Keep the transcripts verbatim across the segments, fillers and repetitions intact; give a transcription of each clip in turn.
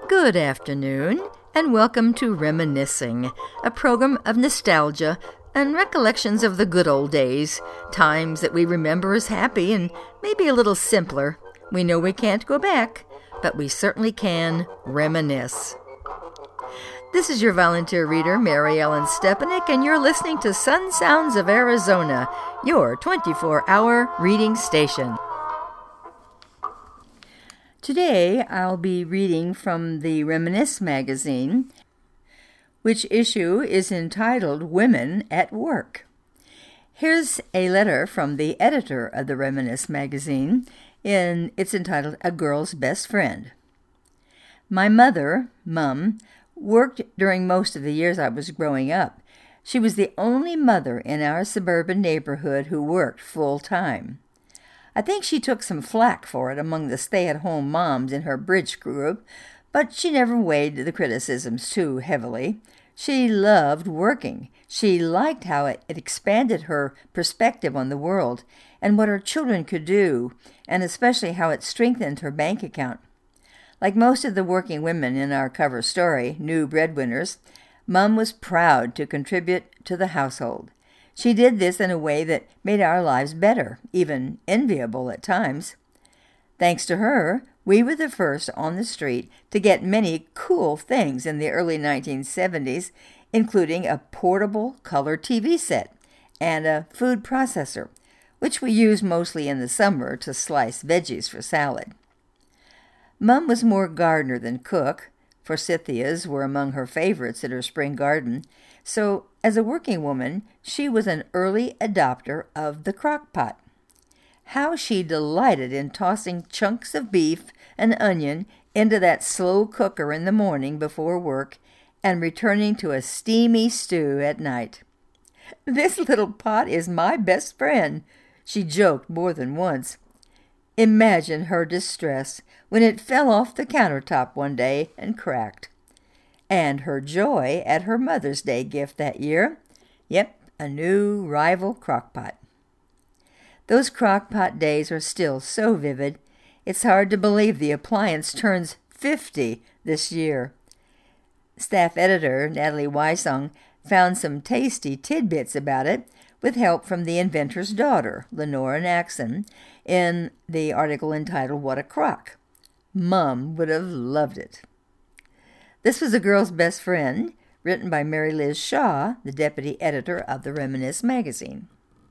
Good afternoon, and welcome to Reminiscing, a program of nostalgia and recollections of the good old days, times that we remember as happy and maybe a little simpler. We know we can't go back, but we certainly can reminisce. This is your volunteer reader, Mary Ellen Stepanek, and you're listening to Sun Sounds of Arizona, your twenty-four hour reading station. Today, I'll be reading from the Reminisce magazine, which issue is entitled Women at Work. Here's a letter from the editor of the Reminisce magazine, and it's entitled A Girl's Best Friend. My mother, Mum, worked during most of the years I was growing up. She was the only mother in our suburban neighborhood who worked full-time. I think she took some flack for it among the stay-at-home moms in her bridge group, but she never weighed the criticisms too heavily. She loved working. She liked how it, it expanded her perspective on the world and what her children could do, and especially how it strengthened her bank account. Like most of the working women in our cover story, New Breadwinners, Mum was proud to contribute to the household. She did this in a way that made our lives better, even enviable at times. Thanks to her, we were the first on the street to get many cool things in the early nineteen seventies, including a portable color T V set and a food processor, which we used mostly in the summer to slice veggies for salad. Mum was more gardener than cook. Forsythias were among her favorites in her spring garden, so as a working woman, she was an early adopter of the crock pot. How she delighted in tossing chunks of beef and onion into that slow cooker in the morning before work and returning to a steamy stew at night. "This little pot is my best friend," she joked more than once. Imagine her distress when it fell off the countertop one day and cracked. And her joy at her Mother's Day gift that year. Yep, a new rival crockpot. Those crockpot days are still so vivid, it's hard to believe the appliance turns fifty this year. Staff editor Natalie Weissong found some tasty tidbits about it with help from the inventor's daughter, Lenora Naxon, in the article entitled What a Crock. Mum would have loved it. This was A Girl's Best Friend, written by Mary Liz Shaw, the deputy editor of the Reminisce magazine.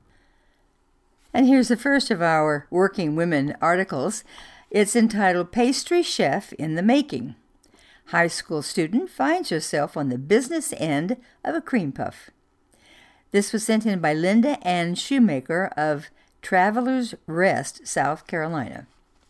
And here's the first of our Working Women articles. It's entitled Pastry Chef in the Making. High school student finds herself on the business end of a cream puff. This was sent in by Linda Ann Shoemaker of Travelers Rest, South Carolina.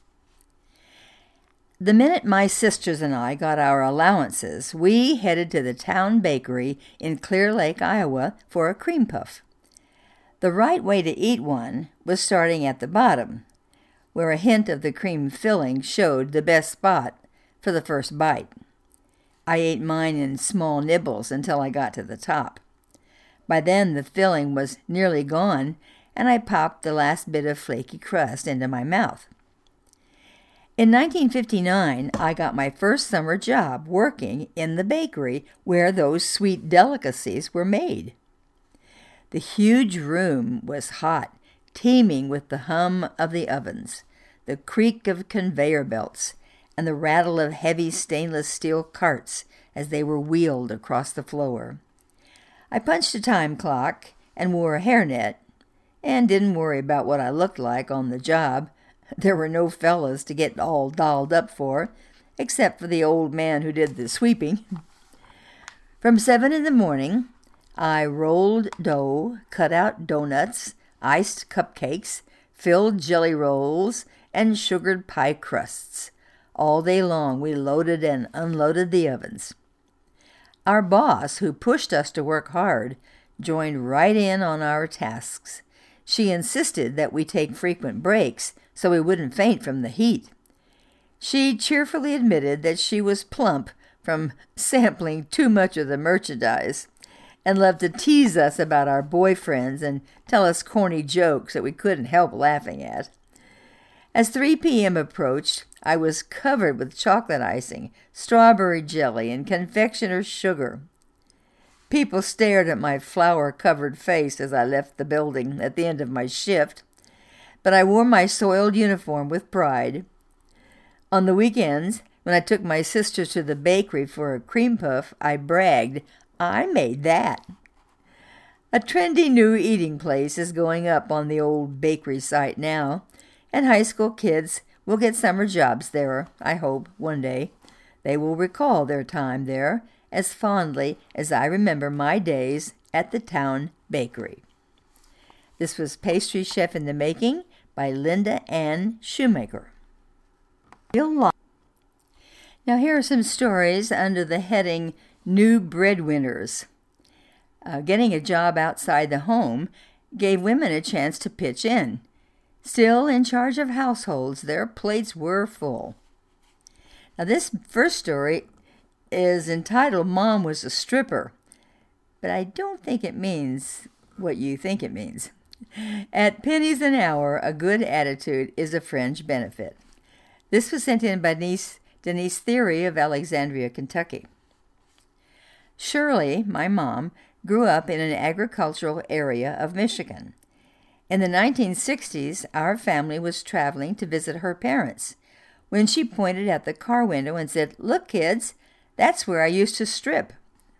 The minute my sisters and I got our allowances, we headed to the town bakery in Clear Lake, Iowa, for a cream puff. The right way to eat one was starting at the bottom, where a hint of the cream filling showed the best spot for the first bite. I ate mine in small nibbles until I got to the top. By then the filling was nearly gone, and I popped the last bit of flaky crust into my mouth. In nineteen fifty-nine, I got my first summer job working in the bakery where those sweet delicacies were made. The huge room was hot, teeming with the hum of the ovens, the creak of conveyor belts, and the rattle of heavy stainless steel carts as they were wheeled across the floor. I punched a time clock and wore a hairnet, and didn't worry about what I looked like on the job. There were no fellas to get all dolled up for, except for the old man who did the sweeping. From seven in the morning, I rolled dough, cut out donuts, iced cupcakes, filled jelly rolls, and sugared pie crusts. All day long we loaded and unloaded the ovens. Our boss, who pushed us to work hard, joined right in on our tasks. She insisted that we take frequent breaks so we wouldn't faint from the heat. She cheerfully admitted that she was plump from sampling too much of the merchandise and loved to tease us about our boyfriends and tell us corny jokes that we couldn't help laughing at. As three p.m. approached, I was covered with chocolate icing, strawberry jelly, and confectioner's sugar. People stared at my flour-covered face as I left the building at the end of my shift, but I wore my soiled uniform with pride. On the weekends, when I took my sister to the bakery for a cream puff, I bragged, "I made that." A trendy new eating place is going up on the old bakery site now, and high school kids will get summer jobs there, I hope, one day. They will recall their time there as fondly as I remember my days at the town bakery. This was Pastry Chef in the Making by Linda Ann Shoemaker. Now here are some stories under the heading New Breadwinners. Uh, getting a job outside the home gave women a chance to pitch in. Still in charge of households, their plates were full. Now this first story is entitled Mom Was a Stripper, but I don't think it means what you think it means. At pennies an hour, a good attitude is a fringe benefit. This was sent in by Denise, Denise Theory of Alexandria, Kentucky. Shirley, my mom, grew up in an agricultural area of Michigan. In the nineteen sixties, our family was traveling to visit her parents when she pointed at the car window and said, "Look, kids, that's where I used to strip."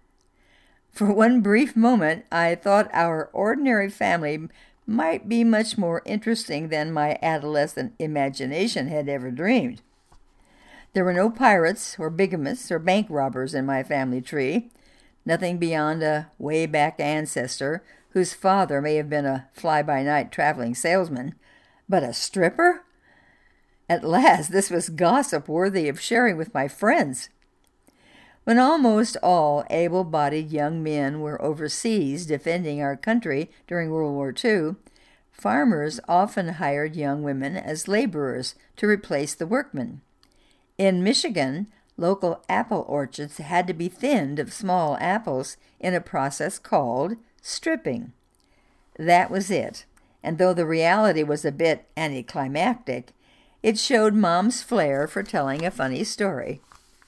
For one brief moment, I thought our ordinary family might be much more interesting than my adolescent imagination had ever dreamed. There were no pirates or bigamists or bank robbers in my family tree, nothing beyond a way-back ancestor whose father may have been a fly-by-night traveling salesman, but a stripper? At last, this was gossip worthy of sharing with my friends. When almost all able-bodied young men were overseas defending our country during World War Two, farmers often hired young women as laborers to replace the workmen. In Michigan, local apple orchards had to be thinned of small apples in a process called stripping. That was it, and though the reality was a bit anticlimactic, it showed Mom's flair for telling a funny story.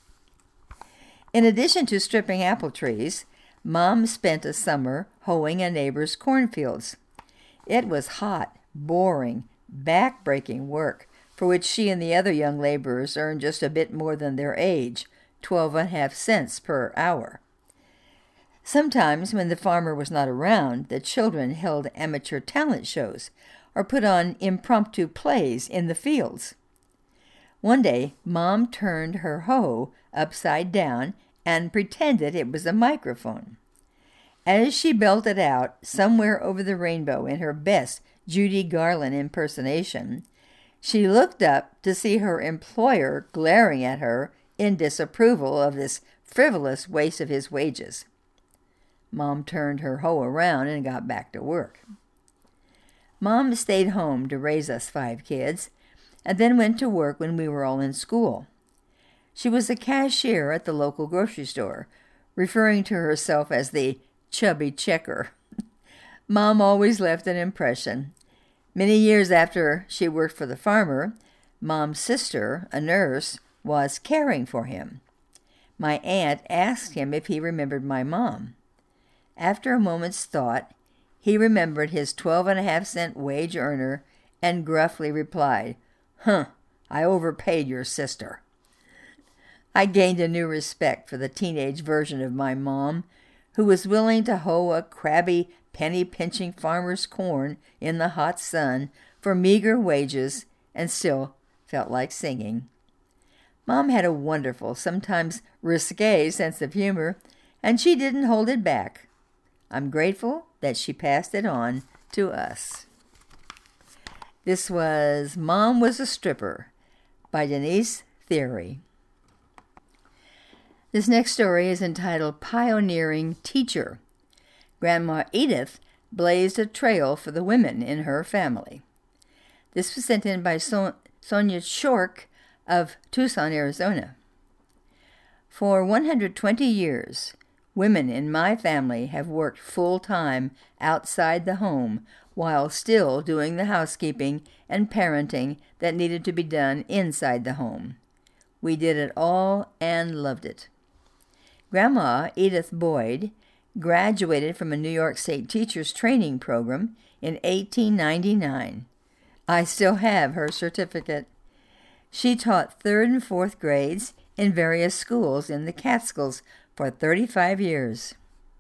In addition to stripping apple trees, Mom spent a summer hoeing a neighbor's cornfields. It was hot, boring, back-breaking work, for which she and the other young laborers earned just a bit more than their age, twelve and a half cents per hour. Sometimes, when the farmer was not around, the children held amateur talent shows or put on impromptu plays in the fields. One day, Mom turned her hoe upside down and pretended it was a microphone. As she belted out, somewhere over the rainbow in her best Judy Garland impersonation, she looked up to see her employer glaring at her in disapproval of this frivolous waste of his wages. Mom turned her hoe around and got back to work. Mom stayed home to raise us five kids, and then went to work when we were all in school. She was a cashier at the local grocery store, referring to herself as the chubby checker. Mom always left an impression. Many years after she worked for the farmer, Mom's sister, a nurse, was caring for him. My aunt asked him if he remembered my mom. After a moment's thought, he remembered his twelve and a half cent wage earner and gruffly replied, "Huh, I overpaid your sister." I gained a new respect for the teenage version of my mom, who was willing to hoe a crabby, penny-pinching farmer's corn in the hot sun for meager wages and still felt like singing. Mom had a wonderful, sometimes risque sense of humor, and she didn't hold it back. I'm grateful that she passed it on to us. This was Mom Was a Stripper by Denise Theory. This next story is entitled Pioneering Teacher. Grandma Edith blazed a trail for the women in her family. This was sent in by so- Sonia Shork of Tucson, Arizona. For one hundred twenty years, women in my family have worked full-time outside the home while still doing the housekeeping and parenting that needed to be done inside the home. We did it all and loved it. Grandma Edith Boyd graduated from a New York State teacher's training program in eighteen ninety-nine. I still have her certificate. She taught third and fourth grades in various schools in the Catskills for thirty-five years.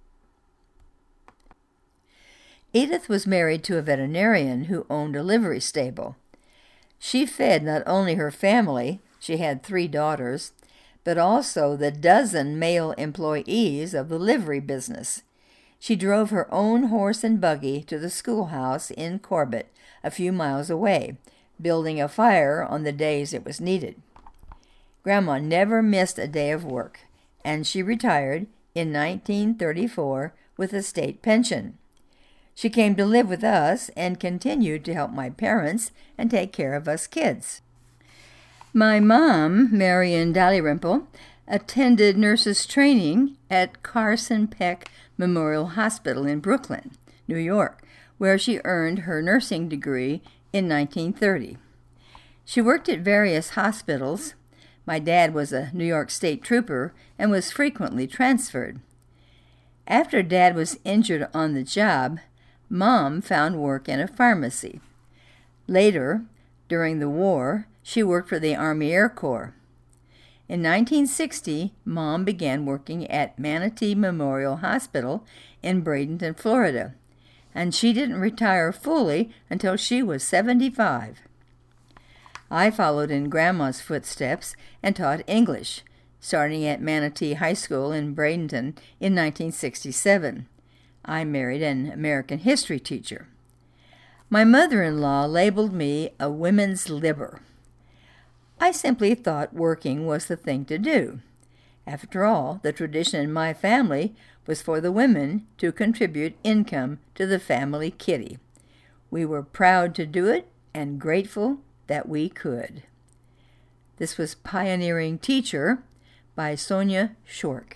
Edith was married to a veterinarian who owned a livery stable. She fed not only her family, she had three daughters, but also the dozen male employees of the livery business. She drove her own horse and buggy to the schoolhouse in Corbett, a few miles away, building a fire on the days it was needed. Grandma never missed a day of work, and she retired in nineteen thirty-four with a state pension. She came to live with us and continued to help my parents and take care of us kids. My mom, Marion Dalrymple, attended nurses training at Carson Peck Memorial Hospital in Brooklyn, New York, where she earned her nursing degree in nineteen thirty. She worked at various hospitals. My dad was a New York State trooper and was frequently transferred. After Dad was injured on the job, Mom found work in a pharmacy. Later, during the war, she worked for the Army Air Corps. In nineteen sixty, Mom began working at Manatee Memorial Hospital in Bradenton, Florida, and she didn't retire fully until she was seventy-five. I followed in Grandma's footsteps and taught English, starting at Manatee High School in Bradenton in nineteen sixty-seven. I married an American history teacher. My mother-in-law labeled me a women's libber. I simply thought working was the thing to do. After all, the tradition in my family was for the women to contribute income to the family kitty. We were proud to do it and grateful that we could. This was Pioneering Teacher by Sonia Shork.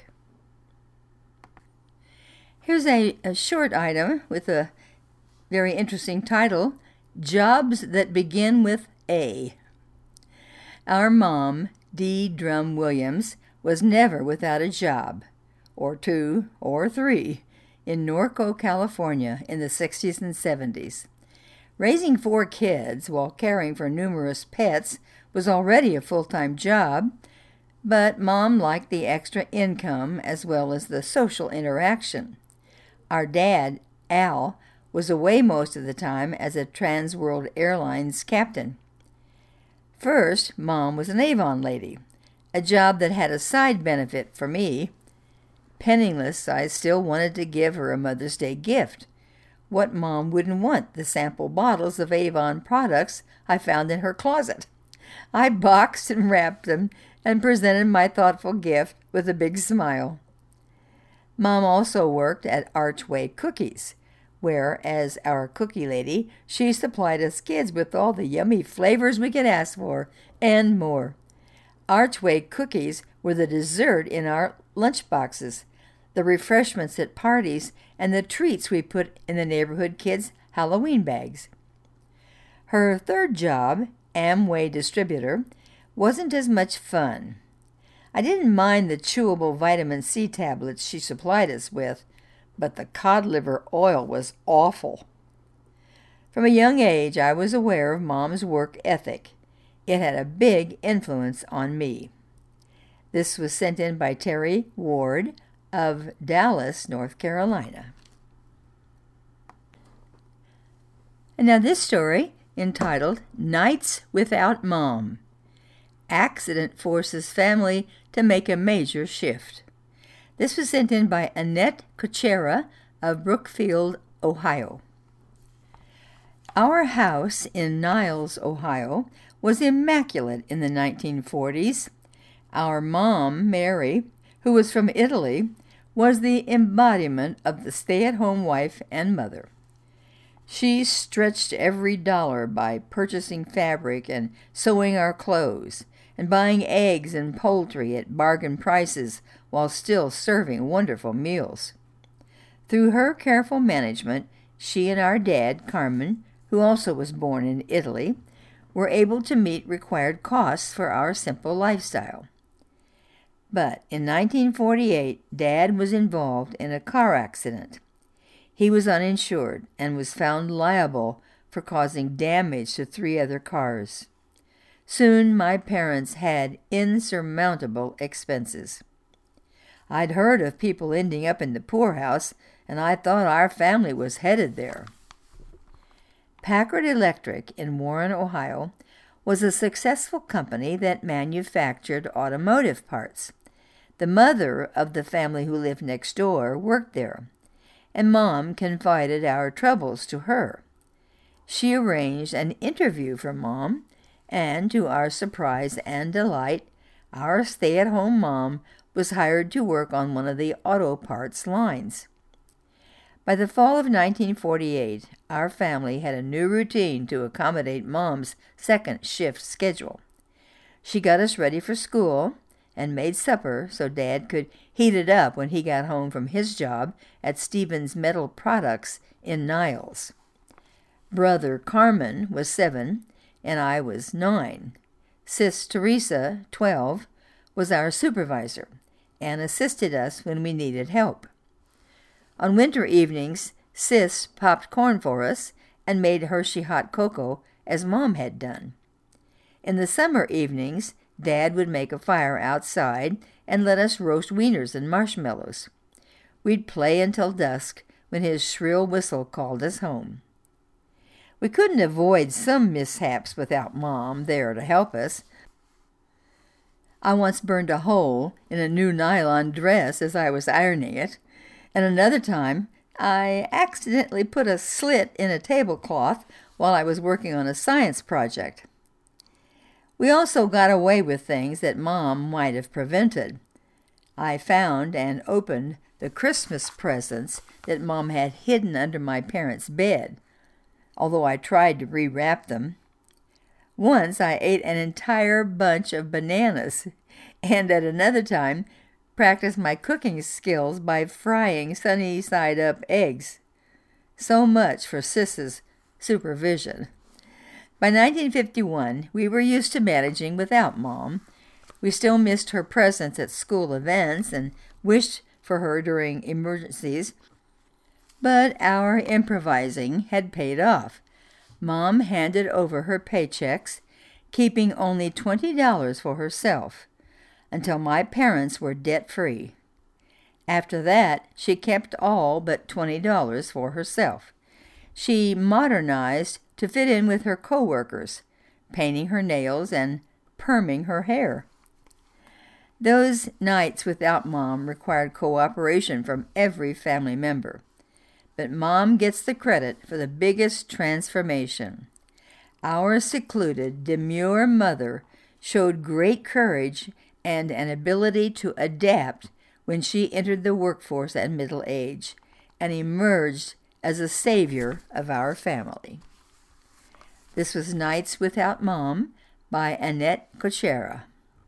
Here's a, a short item with a very interesting title, Jobs That Begin with A. Our mom, Dee Drum Williams, was never without a job, or two, or three, in Norco, California in the sixties and seventies. Raising four kids while caring for numerous pets was already a full-time job, but Mom liked the extra income as well as the social interaction. Our dad, Al, was away most of the time as a Trans World Airlines captain. First, Mom was an Avon lady, a job that had a side benefit for me. Penniless, I still wanted to give her a Mother's Day gift. What mom wouldn't want the sample bottles of Avon products I found in her closet? I boxed and wrapped them and presented my thoughtful gift with a big smile. Mom also worked at Archway Cookies, where, as our cookie lady, she supplied us kids with all the yummy flavors we could ask for, and more. Archway Cookies were the dessert in our lunch boxes, the refreshments at parties, and the treats we put in the neighborhood kids' Halloween bags. Her third job, Amway distributor, wasn't as much fun. I didn't mind the chewable vitamin C tablets she supplied us with, but the cod liver oil was awful. From a young age, I was aware of Mom's work ethic. It had a big influence on me. This was sent in by Terry Ward of Dallas, North Carolina. And now this story, entitled Nights Without Mom. Accident forces family to make a major shift. This was sent in by Annette Kuchera of Brookfield, Ohio. Our house in Niles, Ohio, was immaculate in the nineteen forties. Our mom, Mary, who was from Italy, was the embodiment of the stay-at-home wife and mother. She stretched every dollar by purchasing fabric and sewing our clothes, and buying eggs and poultry at bargain prices while still serving wonderful meals. Through her careful management, She and our dad, Carmen, who also was born in Italy, were able to meet required costs for our simple lifestyle. But in nineteen forty-eight, Dad was involved in a car accident. He was uninsured and was found liable for causing damage to three other cars. Soon my parents had insurmountable expenses. I'd heard of people ending up in the poorhouse, and I thought our family was headed there. Packard Electric in Warren, Ohio, was a successful company that manufactured automotive parts. The mother of the family who lived next door worked there, and Mom confided our troubles to her. She arranged an interview for Mom, and to our surprise and delight, our stay-at-home mom was hired to work on one of the auto parts lines. By the fall of nineteen forty-eight, our family had a new routine to accommodate Mom's second shift schedule. She got us ready for school and made supper so Dad could heat it up when he got home from his job at Stevens Metal Products in Niles. Brother Carmen was seven, and I was nine. Sis Teresa, twelve, was our supervisor and assisted us when we needed help. On winter evenings, Sis popped corn for us and made Hershey hot cocoa as Mom had done. In the summer evenings, Dad would make a fire outside and let us roast wieners and marshmallows. We'd play until dusk when his shrill whistle called us home. We couldn't avoid some mishaps without Mom there to help us. I once burned a hole in a new nylon dress as I was ironing it, and another time I accidentally put a slit in a tablecloth while I was working on a science project. We also got away with things that Mom might have prevented. I found and opened the Christmas presents that Mom had hidden under my parents' bed, although I tried to rewrap them. Once I ate an entire bunch of bananas, and at another time practiced my cooking skills by frying sunny-side-up eggs. So much for Sis's supervision. By nineteen fifty-one, we were used to managing without Mom. We still missed her presence at school events and wished for her during emergencies, but our improvising had paid off. Mom handed over her paychecks, keeping only twenty dollars for herself, until my parents were debt-free. After that, she kept all but twenty dollars for herself. She modernized to fit in with her co-workers, painting her nails and perming her hair. Those nights without Mom required cooperation from every family member. But Mom gets the credit for the biggest transformation. Our secluded, demure mother showed great courage and an ability to adapt when she entered the workforce at middle age and emerged as a savior of our family. This was Nights Without Mom by Annette Cochera.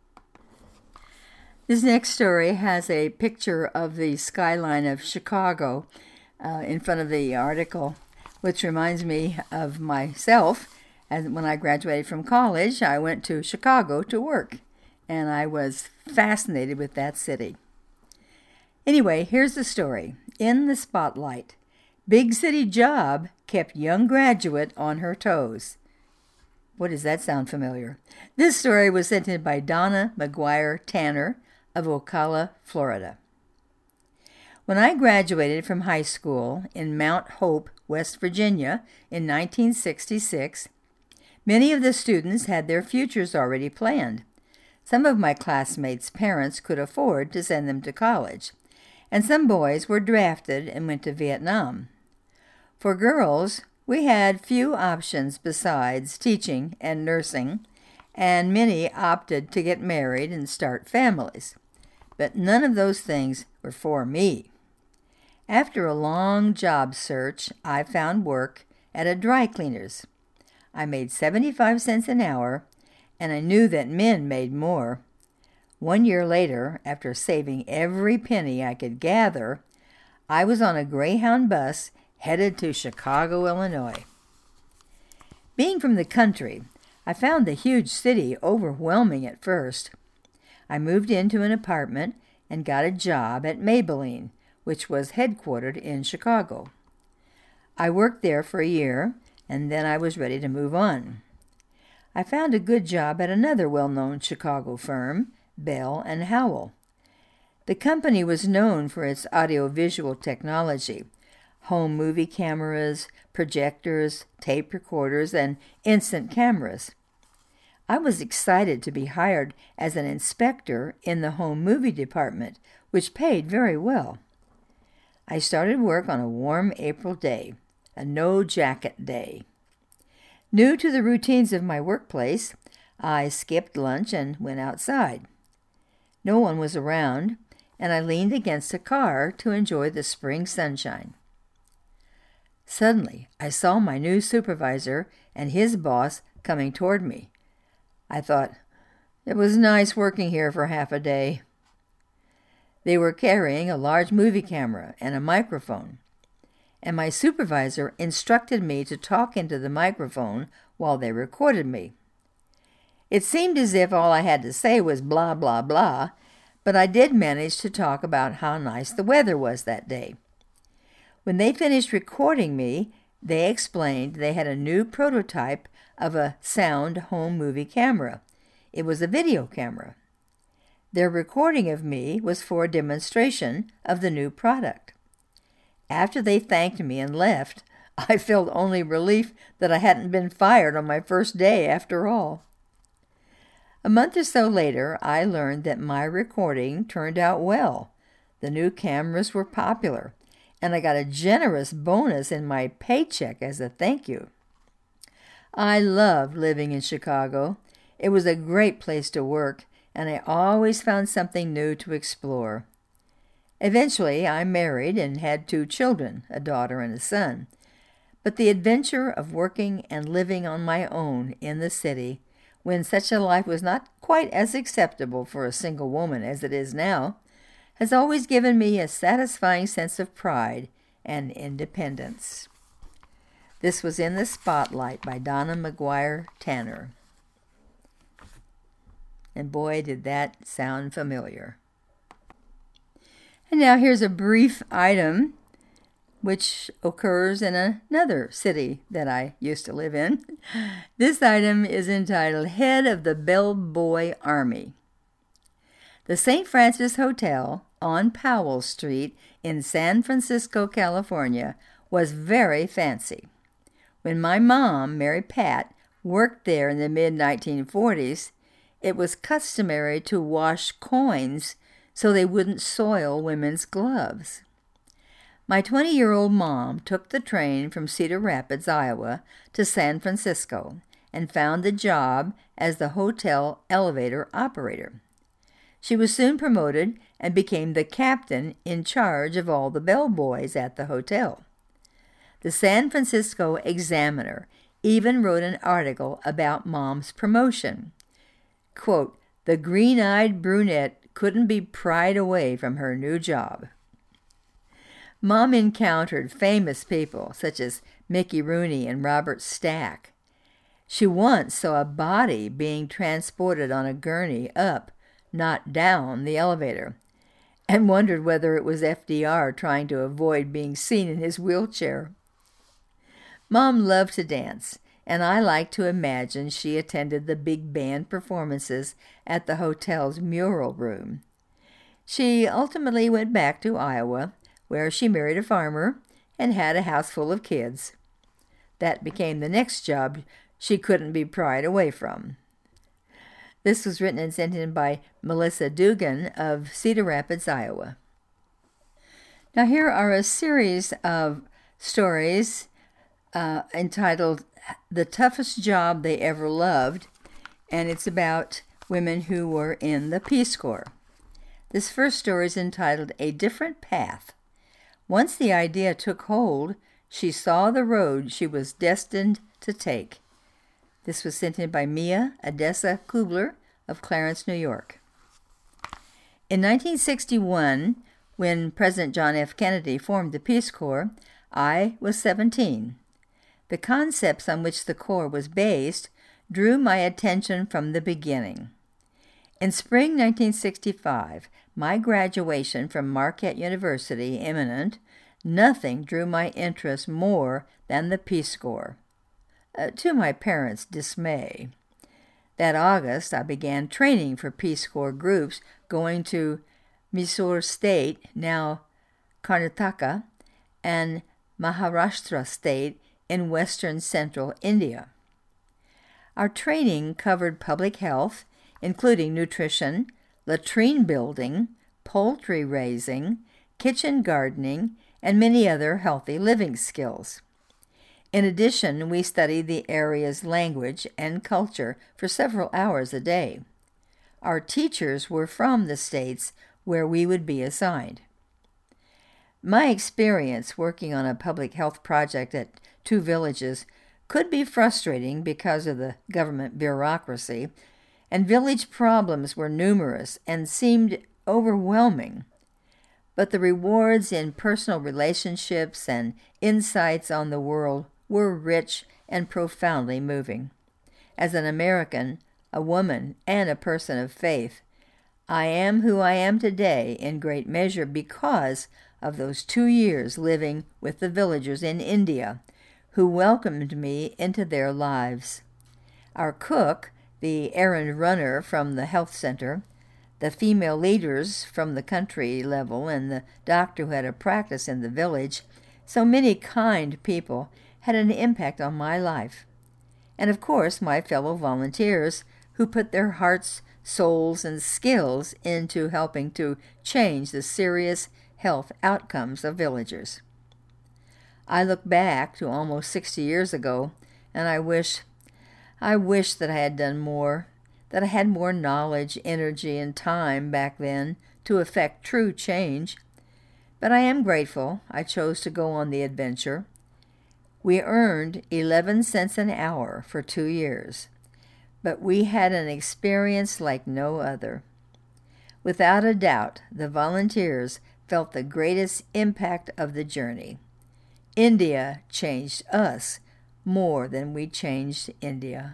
This next story has a picture of the skyline of Chicago uh, in front of the article, which reminds me of myself. As when I graduated from college, I went to Chicago to work, and I was fascinated with that city. Anyway, here's the story. In the spotlight, big city job kept young graduate on her toes. What does that sound familiar? This story was sent in by Donna McGuire Tanner of Ocala, Florida. When I graduated from high school in Mount Hope, West Virginia in nineteen sixty-six, many of the students had their futures already planned. Some of my classmates' parents could afford to send them to college, and some boys were drafted and went to Vietnam. For girls, we had few options besides teaching and nursing, and many opted to get married and start families. But none of those things were for me. After a long job search, I found work at a dry cleaner's. I made seventy-five cents an hour, and I knew that men made more. One year later, after saving every penny I could gather, I was on a Greyhound bus headed to Chicago, Illinois. Being from the country, I found the huge city overwhelming at first. I moved into an apartment and got a job at Maybelline, which was headquartered in Chicago. I worked there for a year, and then I was ready to move on. I found a good job at another well-known Chicago firm, Bell and Howell. The company was known for its audiovisual technology, home movie cameras, projectors, tape recorders, and instant cameras. I was excited to be hired as an inspector in the home movie department, which paid very well. I started work on a warm April day, a no-jacket day. New to the routines of my workplace, I skipped lunch and went outside. No one was around, and I leaned against a car to enjoy the spring sunshine. Suddenly, I saw my new supervisor and his boss coming toward me. I thought, it was nice working here for half a day. They were carrying a large movie camera and a microphone, and my supervisor instructed me to talk into the microphone while they recorded me. It seemed as if all I had to say was blah, blah, blah, but I did manage to talk about how nice the weather was that day. When they finished recording me, they explained they had a new prototype of a sound home movie camera. It was a video camera. Their recording of me was for a demonstration of the new product. After they thanked me and left, I felt only relief that I hadn't been fired on my first day after all. A month or so later, I learned that my recording turned out well. The new cameras were popular, and I got a generous bonus in my paycheck as a thank you. I loved living in Chicago. It was a great place to work, and I always found something new to explore. Eventually, I married and had two children, a daughter and a son. But the adventure of working and living on my own in the city, when such a life was not quite as acceptable for a single woman as it is now, has always given me a satisfying sense of pride and independence. This was In the Spotlight by Donna McGuire Tanner. And boy, did that sound familiar. And now here's a brief item which occurs in another city that I used to live in. This item is entitled Head of the Bellboy Army. The Saint Francis Hotel on Powell Street in San Francisco, California, was very fancy. When my mom, Mary Pat, worked there in the mid nineteen forties, it was customary to wash coins so they wouldn't soil women's gloves. My twenty-year-old mom took the train from Cedar Rapids, Iowa, to San Francisco and found a job as the hotel elevator operator. She was soon promoted and became the captain in charge of all the bellboys at the hotel. The San Francisco Examiner even wrote an article about Mom's promotion. Quote, "The green-eyed brunette couldn't be pried away from her new job." Mom encountered famous people such as Mickey Rooney and Robert Stack. She once saw a body being transported on a gurney up, not down, the elevator, and wondered whether it was F D R trying to avoid being seen in his wheelchair. Mom loved to dance, and I like to imagine she attended the big band performances at the hotel's mural room. She ultimately went back to Iowa, where she married a farmer and had a house full of kids. That became the next job she couldn't be pried away from. This was written and sent in by Melissa Dugan of Cedar Rapids, Iowa. Now here are a series of stories uh, entitled The Toughest Job They Ever Loved, and it's about women who were in the Peace Corps. This first story is entitled A Different Path. Once the idea took hold, she saw the road she was destined to take. This was sent in by Mia Odessa Kubler of Clarence, New York. In nineteen sixty-one, when President John F. Kennedy formed the Peace Corps, I was seventeen. The concepts on which the Corps was based drew my attention from the beginning. In spring nineteen sixty-five, my graduation from Marquette University imminent, nothing drew my interest more than the Peace Corps, uh, to my parents' dismay. That August, I began training for Peace Corps groups going to Mysore State, now Karnataka, and Maharashtra State in western central India. Our training covered public health, including nutrition, latrine building, poultry raising, kitchen gardening, and many other healthy living skills. In addition, we studied the area's language and culture for several hours a day. Our teachers were from the states where we would be assigned. My experience working on a public health project at two villages could be frustrating because of the government bureaucracy, and village problems were numerous and seemed overwhelming. But the rewards in personal relationships and insights on the world were rich and profoundly moving. As an American, a woman, and a person of faith, I am who I am today in great measure because of those two years living with the villagers in India, who welcomed me into their lives. Our cook, the errand runner from the health center, the female leaders from the country level, and the doctor who had a practice in the village, so many kind people had an impact on my life. And of course, my fellow volunteers who put their hearts, souls, and skills into helping to change the serious health outcomes of villagers. I look back to almost sixty years ago, and I wish, I wish that I had done more, that I had more knowledge, energy, and time back then to effect true change. But I am grateful I chose to go on the adventure. We earned eleven cents an hour for two years, but we had an experience like no other. Without a doubt, the volunteers felt the greatest impact of the journey. India changed us more than we changed India.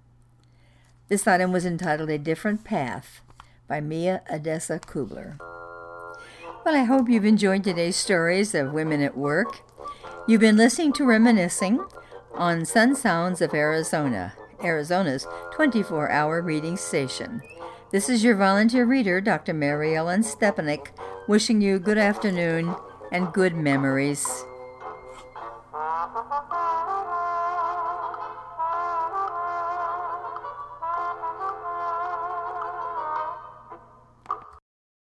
This item was entitled A Different Path by Mia Odessa Kubler. Well, I hope you've enjoyed today's stories of women at work. You've been listening to Reminiscing on Sun Sounds of Arizona, Arizona's twenty-four hour reading station. This is your volunteer reader, Doctor Mary Ellen Stepanek, wishing you good afternoon and good memories.